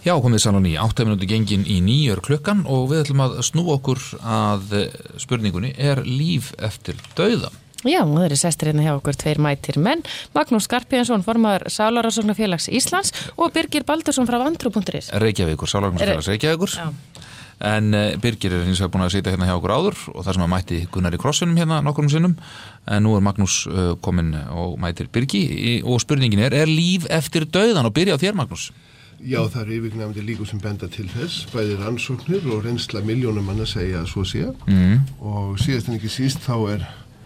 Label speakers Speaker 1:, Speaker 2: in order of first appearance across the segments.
Speaker 1: Já, komið sann á 8 minútur gengin í 9 klukkan og við ætlum að snúa okkur að spurningunni, líf eftir dauða?
Speaker 2: Já, það eru sestir hérna hjá okkur 2 mætir menn, Magnús Skarphéðinsson, formaður Sálarrannsóknarfélags Íslands og Birgir Baldursson frá Vandrú.is.
Speaker 1: Reykjavíkur, Sálarrannsóknarfélags Reykjavíkur. Já. En Birgir hins vegar búin að sitja hérna hjá okkur áður og það sem að mætti Gunnar í krossinum hérna nokkrum sinnum, en nú Magnús kominn og mætir Birgi og spurningin líf eftir dauðan, og byrja á þér, Magnús.
Speaker 3: Já, það eru yfirgnæfandi líkur sem benda til þess, bæði rannsóknir og reynsla milljónum manna segja að svo sé. Og síðast en ekki síst þá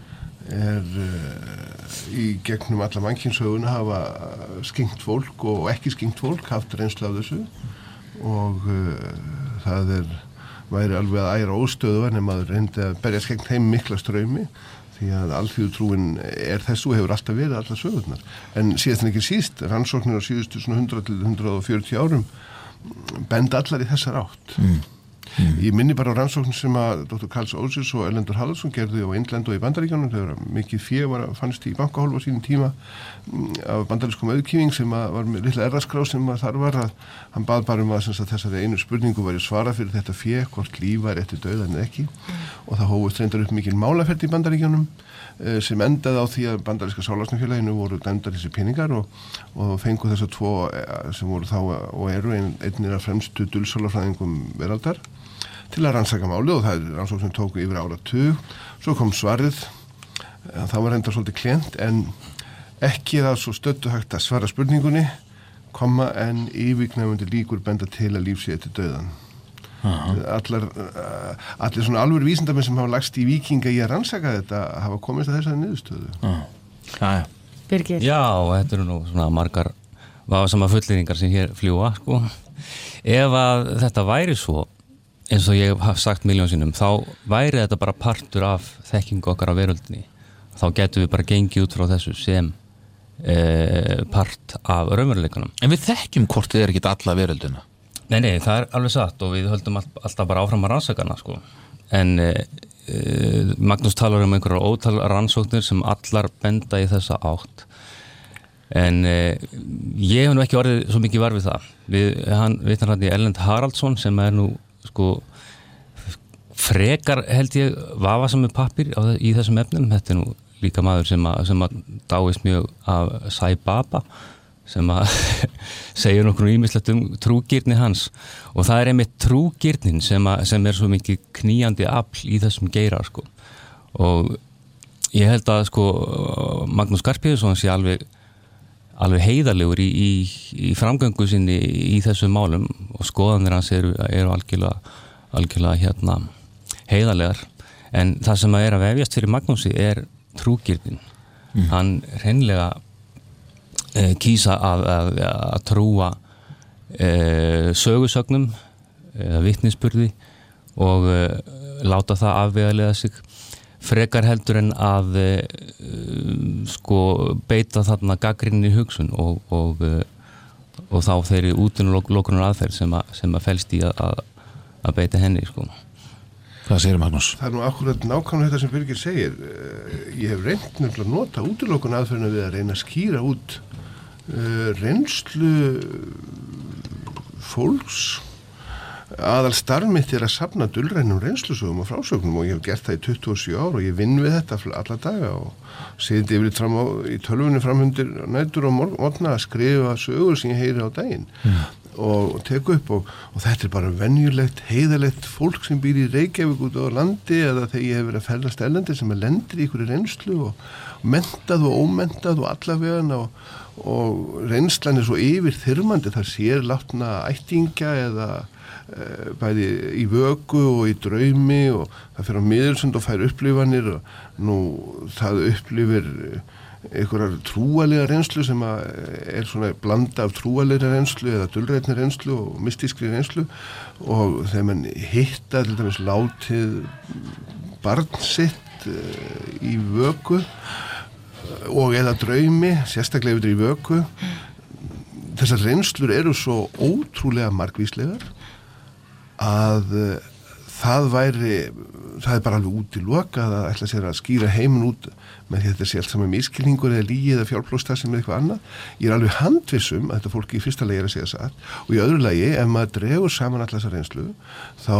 Speaker 3: í gegnum alla mannkynsöguna hafa skengt fólk og ekki skengt fólk haft reynsla af þessu og það væri alveg að æra óstöðu en maður reyndi að berjast gegn þeim mikla straumi því að alþýðutrúin þessu og hefur alltaf verið allar sögurnar. En síðast en ekki síst, rannsóknir á síðustu 100 til 140 árum benda allar í þessar átt. Ég minni bara á rannsóknir sem að Dr. Karls Ósis og Erlendur Haraldsson gerðu á Indland og í Bandaríkjunum. Þegar mikið fé fannst í bankahólf á sínum tíma af bandarískum auðkýfing sem var með litla erraskrá sem þar var að hann bað bara að þessari einu spurningu væri svara fyrir þetta fé, hvort líf væri eftir dauðan eða ekki, og það hófust reyndar upp mikil málaferð í Bandaríkjunum sem endaði á því að bandaríska Sálarrannsóknarfélaginu voru dæmdar þessi peningar og fengu þessar 2 sem voru þá og eru einnir af fremstu dulsálafræðingum veraldar til að rannsaka málið, og það rannsókn sem tóku yfir áratug. Svo kom svarið, það var reyndar svolítið klent, en ekki það svo stöddu hægt að svara spurningunni, en yfirgnæfandi líkur benda til að líf sé eftir dauðan. Allir svona alvöru vísindamenn sem hafa lagst í víkinga í að rannsaka þetta hafa komist að þessari niðurstöðu.
Speaker 2: Birgir?
Speaker 4: Já, þetta eru nú svona margar vafasama fullyrðingar sem hér fljúga, sko. Ef að þetta væri svo, eins og ég haf sagt milljón sinnum, þá væri þetta bara partur af þekkingu okkar á veröldinni. Þá getum við bara gengið út frá þessu sem part af raunveruleikanum.
Speaker 1: En við þekkjum hvort þið ekki alla veröldina?
Speaker 4: Nei, það alveg satt og við höldum alltaf bara áfram að rannsakana, sko. En Magnús talar einhverjar ótal rannsóknir sem allar benda í þessa átt. En ég hef nú ekki orðið svo mikið var við það. Hann vitnar hann í Erlend Haraldsson sem nú, sko, frekar held ég vafasami pappír í þessum efnum. Þetta nú líka maður sem að dáist mjög af Sai Baba, sem að segja nokkur ýmislegt trúgirni hans, og það einmitt trúgirnin sem svo mikið knýjandi afl í þessum geira, sko. Og ég held að, sko, Magnús Skarphéðinsson sé alveg heiðarlegur í framgöngu sinni í þessum málum, og skoðanir hans eru algjörlega heiðarlegar. En það sem að vefjast fyrir Magnúsi trúgirnin. Hann hreinlega kýsa að trúa sögusögnum vitnisburði og láta það afvegaleiða sig frekar heldur en að sko beita þarna gagnrýninni hugsun og þá þeirri útilokunar aðferð sem að felst í að beita henni, sko.
Speaker 1: Hvað segir Magnús?
Speaker 3: Það nú akkurat nákvæmlega þetta sem Birgir segir. Ég hef reynt nefnilega að nota útilokunar aðferðina við að reyna að skýra út reynslu fólks. Aðal starf mitt að safna dulrænum reynslusögum og frásögnum, og ég hef gert það í 27 ár og ég vinn við þetta alla daga og sitja yfirleitt fram í tölvunni framhundir nætur og morgna að skrifa sögur sem ég heyri á daginn og teku upp og þetta bara venjulegt, heiðalegt fólk sem býr í Reykjavík út á landi eða þegar ég hef verið að ferðast erlendi sem lendir í einhverju reynslu og mentað og ómentað og allavegana og reynslan svo yfirþyrmandi, það sér látna ættingja eða bæði í vöku og í draumi og það fyrir á miðelsund og fær upplifanir og nú það upplifir einhverjar trúalega reynslu sem svona blanda af trúalega reynslu eða dulrænni reynslu og mystískri reynslu og þegar mann hitta til dæmis látið barn sitt í vöku og eða draumi, sérstaklega yfir í vöku, þessar reynslur eru svo ótrúlega margvíslegar að það er bara alveg útilokað að ætla sér að skýra heiminn út með því að þetta sé allt saman miskilningur eða lygi eða fjárplósta sem eitthvað annað. Ég er alveg handvissum að þetta fólki í fyrsta lagi að segja satt og í öðru lagi, ef maður dregur saman alla þessa reynslu, þá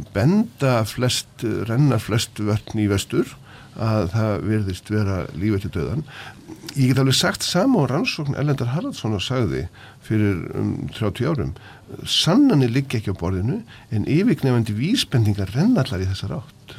Speaker 3: renna flest vötn í vestur að það virðist vera líf eftir dauðan. Ég get alveg sagt sama og rannsókn Erlendar Haraldssonar sagði fyrir 30 árum. Sannanir liggja ekki á borðinu en yfirgnefandi vísbendingar renna allar í þessar átt.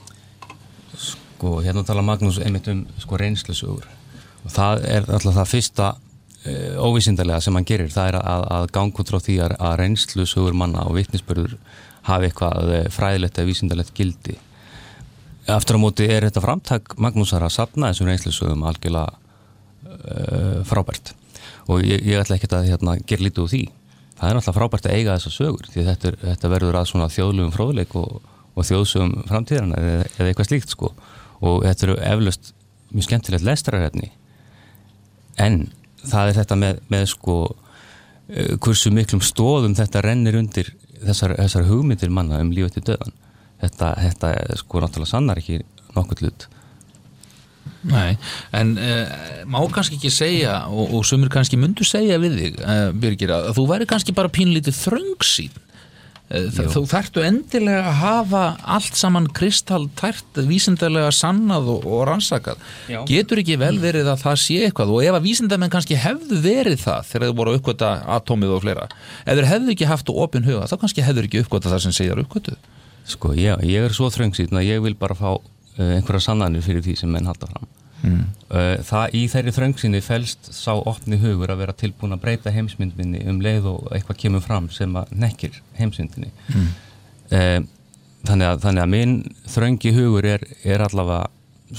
Speaker 4: Hérna tala Magnús einmitt reynslusögur og það er alltaf það fyrsta óvísindarlega sem hann gerir, það er að ganga út frá því að reynslusögur manna og vitnisburður hafi eitthvað fræðilegt eða vísindarlegt gildi. Aftur á móti er þetta framtak Magnúsar að safna þessum reynslusögum algjörlega frábært og ég ætla ekki að gera lítið úr því. Það er alltaf frábært að eiga þessar sögur því þetta verður að svona þjóðlegum fróðleik og þjóðsögum framtíðarna eða eitthvað slíkt og þetta eru eflaust mjög skemmtilegt lestrarefni en það er þetta með hversu miklum stóðum þetta rennir undir þessar hugmyndir manna líf eftir dauðan. Þetta náttúrulega sannar ekki nokkuð hlut.
Speaker 1: Nei, en má kannski ekki segja og sumir kannski myndu segja við þig, Birgir, að þú væri kannski bara pínlítið þröngsýn. Þú þarftu endilega að hafa allt saman kristaltært, vísindalega sannað og rannsakað. Já. Getur ekki vel verið að það sé eitthvað og ef að vísindamenn kannski hefðu verið það þegar þau voru að uppgöta atómið og fleira, ef þeir hefðu ekki haft opinn huga, þá kannski hefðu ekki uppgöta það sem segjar uppgötuð.
Speaker 4: Ég er svo þröngsýn að ég vil bara fá einhverja sannanir fyrir því sem menn halda fram. Það í þeirri þröngsýni felst sá opni hugur að vera tilbúin að breyta heimsmyndinni leið og eitthvað kemur fram sem að nekkir heimsmyndinni. Þannig að minn þröngi hugur er allavega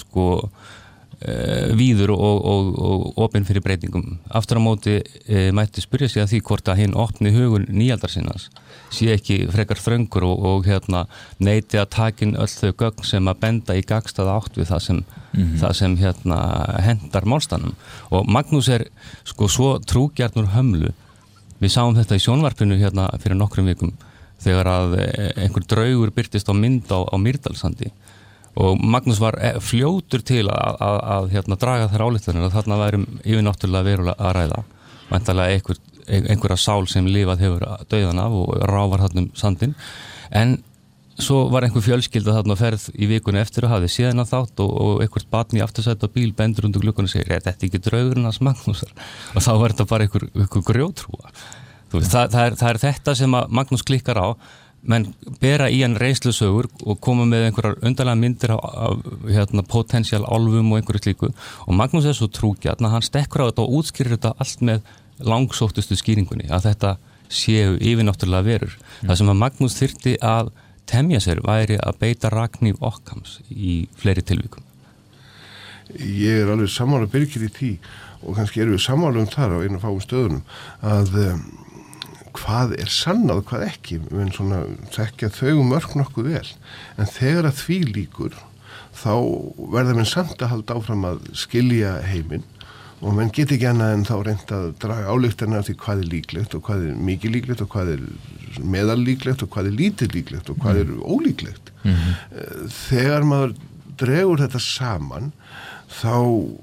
Speaker 4: víður og opinn fyrir breytingum. Aftur á móti mætti spyrja sig að því hvort að hinn opni hugur nýaldarsinnans sé ekki frekar þröngur og neyti að takin öll þau gögn sem að benda í gagnstæða átt við það sem hendar málstanum. Og Magnús er svo trúgjarn úr hömlu. Við sáum þetta í sjónvarpinu fyrir nokkrum vikum þegar að einhver draugur birtist á mynd á Mýrdalssandi. Og Magnús var fljótur til að draga þær ályktanir að þarna værum yfirnáttúrulega verulega að ræða. Væntanlega einhverja sál sem lifað hefur dauðan af og ráfar þarna sandinn. En svo var einhver fjölskylda þarna ferð í vikunni eftir og hafði séðan að þátt og einhvert barn í aftursæti á bíl bendur undir gluggann og segir, þetta ekki draugurinn hans Magnúsar? Og þá var þetta bara einhver grjótrúa. Það er þetta sem að Magnús klikkar á. Menn bera í hann reynslusögur og koma með einhverjar undarlega myndir af potential álfum og einhverju slíku og Magnús er svo trúgjarn að hann stekkur á þetta og útskýrir þetta allt með langsóttustu skýringunni að þetta séu yfirnáttúrulega verur. Það sem að Magnús þyrfti að temja sér væri að beita rakhníf Occams í fleiri tilvikum.
Speaker 3: Ég er alveg sammála Birgir í því og kannski erum við sammála þar á einu fáum stöðunum að hvað er sannað, hvað ekki, menn svona þekkja þau mörk nokkuð vel, en þegar að því líkur, þá verða menn samt að halda áfram að skilja heiminn og menn get ekki annað en þá reynt að draga ályktanir af því hvað er líklegt og hvað er mikið líklegt og hvað er meðallíklegt og hvað er lítið líklegt og hvað er ólíklegt. Þegar maður dregur þetta saman, þá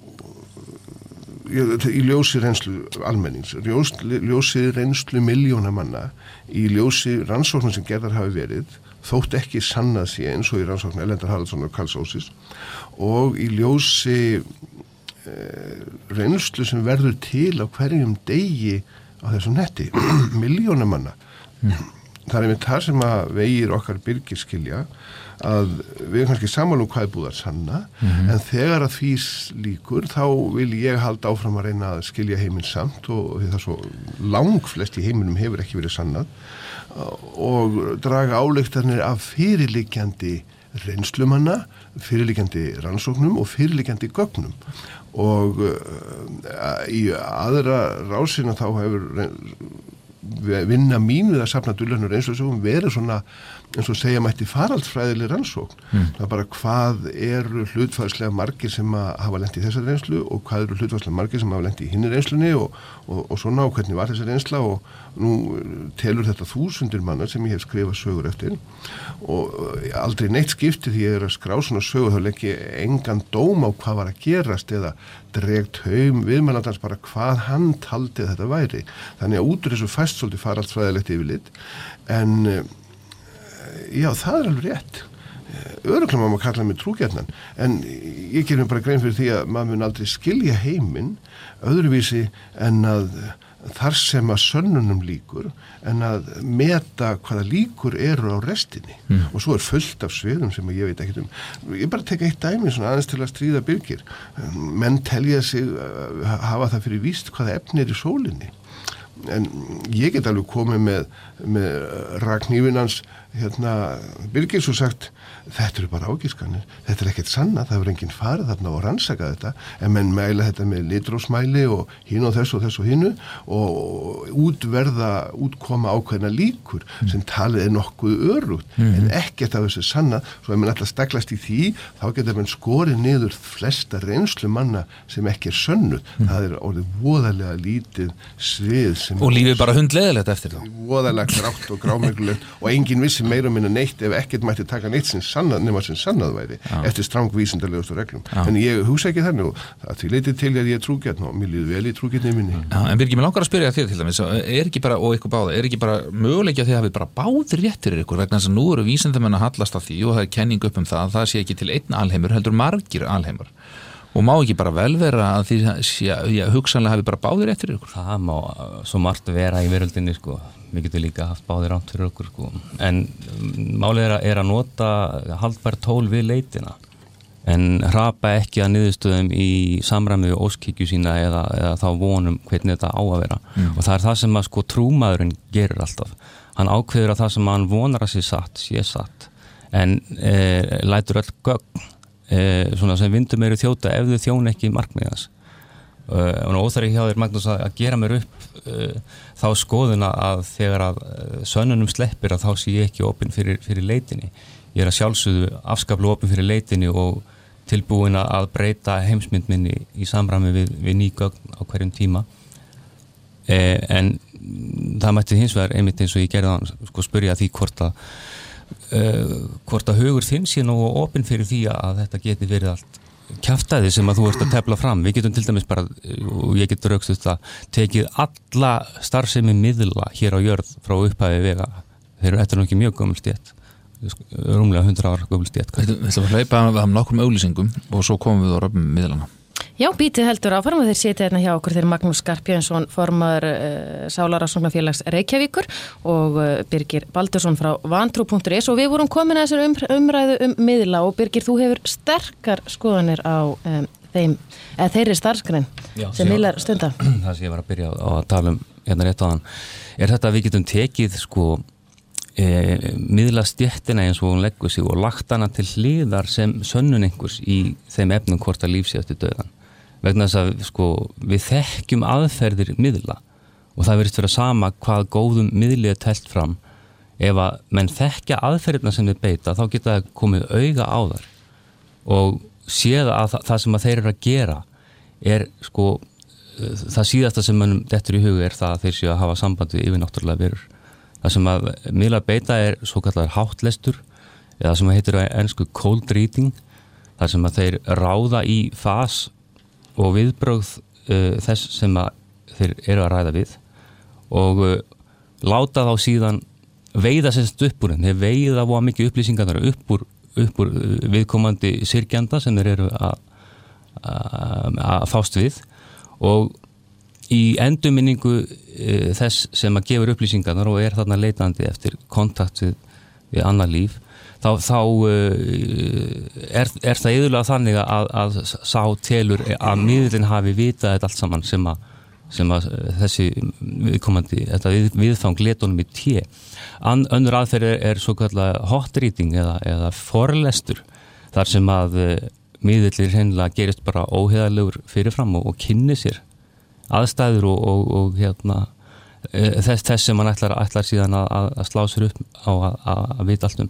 Speaker 3: í ljósi reynslu almennings, ljósi reynslu milljóna manna, í ljósi rannsóknum sem gerðar hafi verið, þótt ekki sannað sé eins og í rannsóknu Erlendar Haraldssonar og Karls Ósis og í ljósi reynslu sem verður til á hverjum degi á þessum netti, milljóna manna. Það er með það sem að vegir okkar Birgir skilja að við erum kannski saman hvað er búið að sanna en þegar að því líkur þá vil ég halda áfram að reyna að skilja heiminn samt og því það svo langflest í heiminum hefur ekki verið sannað og draga ályktanir af fyrirliggjandi reynslumanna, fyrirliggjandi rannsóknum og fyrirliggjandi gögnum og í aðra rásina þá hefur vinna mín við að safna dullarnir reynslusögum verið svona eins og segja mætti faraldsfræðileg rannsókn. Það er bara hvað eru hlutfallslega margir sem að hafa lent í þessari reynslu og hvað eru hlutfallslega margir sem hafa lent í hinni reynslunni og svona og hvernig var þessi reynsla og nú telur þetta 1000 manna sem ég hef skrifað sögur eftir og aldrei neitt skipti því ég að skrá svona sögur þá legg ég engan dóm á hvað var að gerast eða dregt haum viðmælandans bara hvað hann taldi þetta væri. Þannig að út úr þessu fæst svolítið faraldsfræðilegt yfirlit en já, það er alveg rétt. Örugglega má maður kalla mig trúgjarnan en ég gerir mér bara grein fyrir því að maður mun aldrei skilja heiminn öðruvísi en að þar sem að sönnunum líkur en að meta hvaða líkur eru á restinni og svo er fullt af sviðum sem ég veit ekkert ég bara tek eitt dæmi svona aðeins til að stríða Birgir menn telja sig hafa það fyrir víst hvaða efni er í sólinni en ég get alveg komið með rakhnífinans Birgir svo sagt þetta eru bara ágiskanir, þetta er ekkert sanna það hefur enginn farið þarna og rannsaka þetta en menn mæla þetta með litrófsmæli og hinn og þess og hinnu og útkoma ákveðna líkur sem talið er nokkuð örugt en ekkert af þessu sanna svo ef mann alltaf steglast í því þá getur mann skorið niður flesta reynslu manna sem ekki er sönnuð það er orðið voðalega lítið svið sem
Speaker 1: og lífið bara hundleðilegt eftir þá
Speaker 3: voðalega grátt og grámiklulegt og enginn vissi meira minna neitt ef ekkert mætti taka neitt sem sannað nema sem sannað væri eftir strang vísindalegustu reglum en ég hugsa ekki þannig og það til leiti til að ég er trúgjarn og mér líður vel í trúgjarni minni.
Speaker 1: En Birgir, mér langar að spyrja þér til dæmis er ekki bara, og ykkur báða, er ekki bara möguleiki að þið hafi bara báðir rétt fyrir ykkur vegna þess að nú eru vísindamenn að hallast að því og það er kenning upp að það sé ekki til einn alheimur heldur margir alheimur og má ekki bara vel vera að því hugsanlega hafi bara báðir rétt fyrir ykkur.
Speaker 4: Það má svo margt vera í veröldinni sko. Við getum líka haft báðir rámt fyrir okkur sko. En málið er að nota haldbær tól við leitina en hrapa ekki að niðurstöðum í samræmi við óskhyggju sína eða þá vonum hvernig þetta á að vera og það er það sem að sko trúmaðurinn gerir alltaf. Hann ákveður að það sem hann vonar að sé satt en lætur öll gögn svona sem vindum eru þjóta ef þau þjóna ekki markmiðans og óþarfi hjá þér Magnús að gera mér upp þá skoðuna að þegar að sönnunum sleppir að þá sé ég ekki opinn fyrir leitinni ég er að sjálfsögðu afskaplega opinn fyrir leitinni og tilbúin að breyta heimsmynd minni í samræmi við ný gögn á hverjum tíma en það mætti hins vegar einmitt eins og ég gerði þann sko spyrja því hvort að hugur þinn sé nú opinn fyrir því að þetta geti verið allt kjaftæði sem að þú ert að tefla fram við getum til dæmis bara, og ég get raukst þetta, tekið alla starfsemi miðla hér á jörð frá upphæfi vega, þeir eru eftir ekki mjög gömul stétt, rúmlega 100 ára gömul stétt.
Speaker 1: Við ætlum að hlaupa af nokkrum auglýsingum og svo komum við á röfum miðlana.
Speaker 2: Já, bítið heldur áfram og þeir sitja hérna hjá okkur þeir Magnús Skarphéðinsson formaður Sálarasóknarfélags Reykjavíkur og Birgir Baldursson frá vantrú.is og við vorum komin að þessari umræðu miðla og Birgir, þú hefur sterkar skoðanir á þeirri starfsgrein sem miðlar stunda.
Speaker 4: Það sem ég var að byrja á að tala hérna rétt á hann er þetta að við getum tekið sko miðla stéttina eins og hún leggur sig og lagt hana til hliðar sem sönnun einhvers í þeim efnum hvort að líf sé eftir dauðan. Vegna þess að sko við þekkjum aðferðir miðla og það verðist vera sama hvað góðum miðli er telt fram ef að menn þekkja aðferðirna sem þeir beita þá geta það komið auga á þar og séð að það sem að þeir eru að gera er sko það síðasta sem mönnum dettur í huga er það að þeir séu að hafa samband við yfirnáttúrulega verur. Það sem að miðla beita er svo kallar háttlestur eða sem að heitir á ensku cold reading þar sem að þeir ráða í fas og viðbrögð þess sem að þeir eru að ræða við og láta þá síðan veiða semst upp úr þeim. Þeir veiða voða mikið upplýsingar upp úr viðkomandi syrgjanda sem þeir eru að fást við og í endurminningu þess sem að gefur upplýsingarnar og er þarna leitandi eftir kontakt við annað líf þá er það iðulega þannig að sá telur að miðlinn hafi vitað þetta allt saman sem að þessi viðkomandi þetta viðfang letunum í té. Önnur aðferð er svo kallar hot reading eða forlestur þar sem að miðlinn hreinlega gerist bara óheiðarlegur fyrirfram og kynni sér aðstæður og hérna þess sem hann ætlar síðan að slá sér upp á að vita allt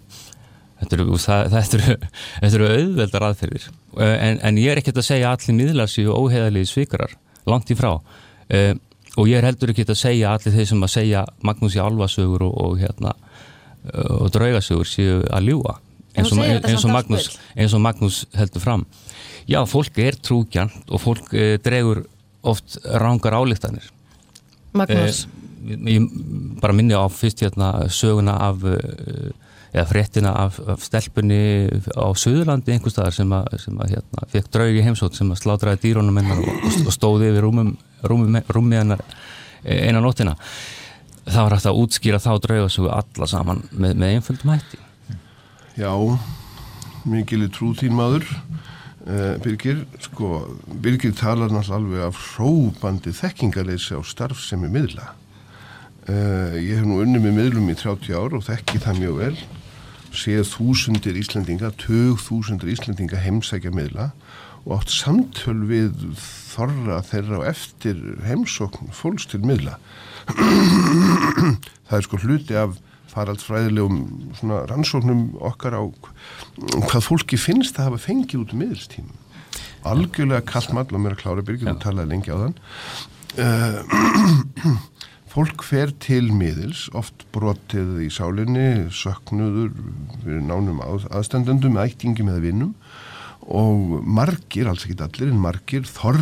Speaker 4: Þetta eru auðveldar aðferðir en ég ekkert að segja að allir miðlar séu óheiðarlegir svikarar, langt í frá og ég heldur ekki að segja allir þeir sem að segja Magnús í álfasögur og draugasögur séu að ljúga eins og Magnús heldur fram. Já, fólk trúgjarnt og fólk dregur oft rangar ályktanir.
Speaker 2: Magnús
Speaker 4: ég bara minni á fyrst söguna af eða fréttina af stelpunni á Suðurlandi einhvers staðar sem að fekk draug í heimsótt sem að slátraði dýrunum hennar og stóði yfir rúmi hennar eina nóttina. Það var hægt að útskýra þá draugasögu alla saman með einföldum hætti.
Speaker 3: Já, mikil trú þín maður, Birgir. Birgir talar náttúrulega alveg af hrópandi þekkingarleysi á starfsemi miðla. Ég hef nú unnið með miðlum í 30 ár og þekki það mjög vel. Séð þúsundir Íslendinga, tugþúsundir Íslendinga heimsækja miðla og átt samtöl við þorra þeirra og eftir heimsókn fólks til miðla. Það hluti af faraldsfræðilegum svona rannsóknum okkar á hvað fólki finnst að hafa fengið út miðilstímum. Algjörlega kalt mall og mér að klára Birgir og talaði lengi á þann. Fólk fer til miðils, oft brotið í sálinni, söknuður fyrir nánum aðstandendum, ættingum eða vinnum og margir, alls ekki allir, en margir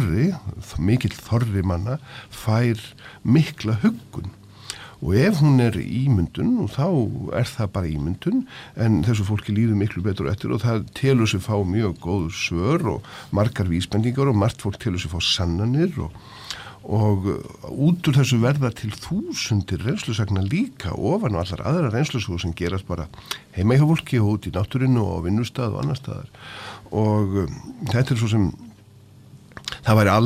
Speaker 3: mikill þorri manna fær mikla huggun. Og ef hún ímyndun, og þá það bara ímyndun, en þessu fólki líður miklu betur eftir og það telur sig fá mjög góð svör og margar vísbendingar og margt fólk telur sig fá sannanir og út úr þessu verða til þúsundir reynslusagna líka ofan á allar aðra reynslusögur sem gerast bara heima hjá fólki og út í náttúrinu og vinnustað og annar staðar og þetta svo sem það væri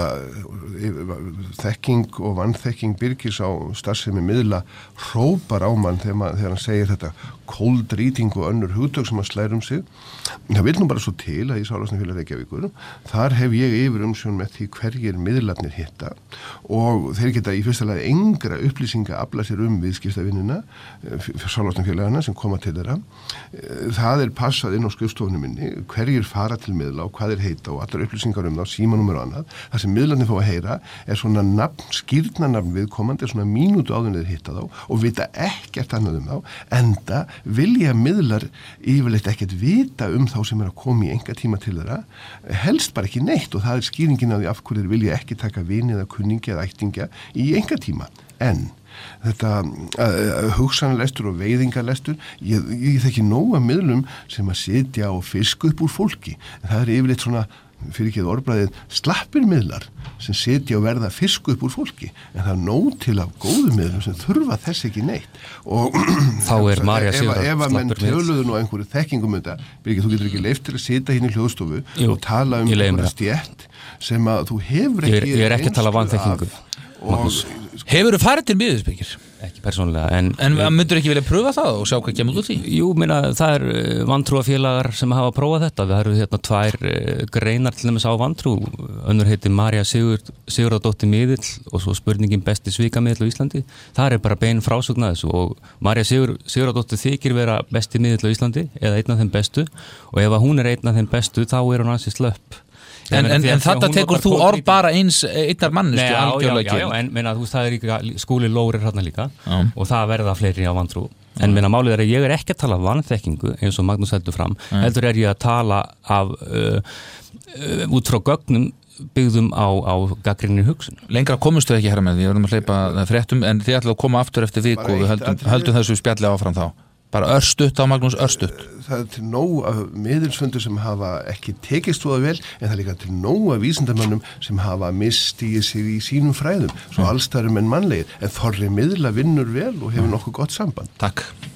Speaker 3: algjörlega þekking og vanþekking Birgis á starfsemi miðla hrópar á mann þegar hann segir þetta cold reading og önnur hugtök sem hann slær sig. Það vil nú bara svo til að í Sálarstofnunarfélagi Reykjavíkur þar hef ég yfir umsjón með því hverjir miðlarnir hitta og þeir geta í fyrsta lagi engra upplýsinga afla sér viðskiptavinnina Sálarstofnunarfélagana sem koma til þeirra. Það passað inn á skrifstofunni minni hverjir fara til miðla og hvað heita og allar upplýsingar þá, símanúmer og annað. Það sem miðlarnir fá að heyra svona skírnarnafn viðkomandi, svona mínútu áður en þeir hitta þá og vita ekkert annað þá, enda vilja miðlar yfirleitt ekkert vita þá sem að koma í enga tíma til þeirra, helst bara ekki neitt og það skýringin af því af hverju þeir vilja ekki taka vini eða kunningi eða ættingja í enga tíma. En þetta hugsanalestur og veiðingalestur, ég þekki nóga miðlum sem að sitja og fiska upp úr fólki. Það yfirleitt svona fyrir ekki orðbræðið slappir miðlar sem sitja og verða fisku upp úr fólki en það nóg til af góðu miðlum sem þurfa þess ekki neitt og
Speaker 4: þá María Sigurðar
Speaker 3: ef að menn töluðu nú einhverju þekkingum Birgir, þú getur ekki leyft til að sita hérna í hljóðstofu og tala einhverja stjætt sem að þú hefur ekki
Speaker 4: ég ekki að tala vanþekkingu
Speaker 1: Hefur þú farið til miðils, Birgir?
Speaker 4: Ekki persónulega
Speaker 1: En myndur ekki vilja pröfa það og sjá hvað kemur út í?
Speaker 4: Jú, það vantrúafélagar sem hafa prófað þetta. Það eru 2 greinar til dæmis á vantrú. Önnur heitir María Sigurðardóttir miðill og svo spurningin besti svikamiðill á Íslandi. Það bara bein frásögn að þessu og María Sigurðardóttir þykir vera besti miðill á Íslandi eða einn af þeim bestu og ef hún einn af þeim bestu þá hún ansi slöpp.
Speaker 1: En þetta tekur þú orð bara einnar mannestu algjörlega
Speaker 4: Já, en það líka Skúli Lórir hérna líka og það verða fleiri á vantrú. En málið að ég ekki að tala vanþekkingu eins og Magnús heldur fram, heldur ég að tala af út frá gögnum byggðum á gagnrýninni hugsun.
Speaker 1: Lengra komustu ekki herra með því, við verðum að hleypa fréttum en þið ætlaðu að koma aftur eftir viku og við höldum þessu spjalli áfram þá. Bara örstutt á Magnús, örstutt.
Speaker 3: Það til nóg af miðilsfundur sem hafa ekki tekist svo vel, en það líka til nóg af vísindamönnum sem hafa misstigið sig í sínum fræðum, svo allstærum en mannlegir, en þorri miðla vinnur vel og hefur nokkuð gott samband.
Speaker 1: Takk.